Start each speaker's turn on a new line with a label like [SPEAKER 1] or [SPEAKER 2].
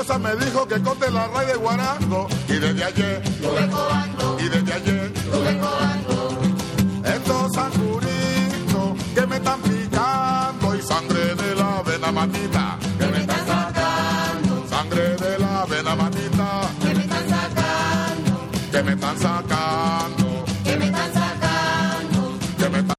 [SPEAKER 1] diosa me dijo que corte la raíz de guarango y desde ayer
[SPEAKER 2] lo vengo dando,
[SPEAKER 1] y desde ayer
[SPEAKER 2] lo vengo dando.
[SPEAKER 1] Estos sanguritos que me están picando y sangre de la vena manita
[SPEAKER 2] Que me están sacando,
[SPEAKER 1] sangre de la vena manita
[SPEAKER 2] que me están sacando,
[SPEAKER 1] que me están sacando
[SPEAKER 2] que me están sacando.
[SPEAKER 1] que me están